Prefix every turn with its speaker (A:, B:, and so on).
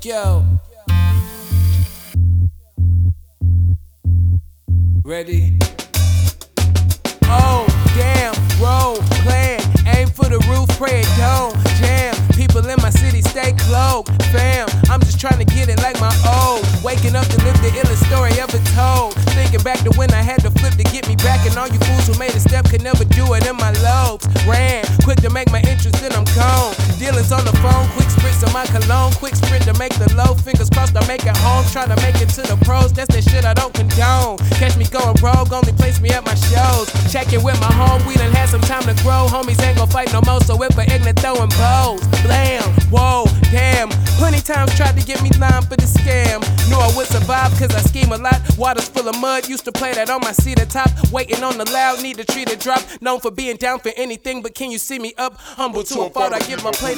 A: Yo. Ready? Oh, damn, roll, plan, aim for the roof, pray it don't jam. People in my city stay cloaked, fam. I'm just trying to get it like my old. Waking up to live the illest story ever told. Thinking back to when I had to flip to get me back, and all you fools who made a step could never do it in my lobes. Ran, quick to make my entrance, then I'm gone. Dealings on the phone, quick spritz of my cologne, quick sprint to make the low. Fingers crossed I make it home, trying to make it to the pros. That's that shit I don't condone. Catch me going rogue, only place me at my shows. Checking with my home, we done had some time to grow. Homies ain't gon' fight no more, so if a ignorant throwing bows. Blam, whoa, damn. Plenty times tried to get me lined for the scam. Knew I would survive cause I scheme a lot. Water's full of mud, used to play that on my cedar top. Waiting on the loud, need to treat it drop. Known for being down for anything, but can you see me up? Humble to a fault, I give my plate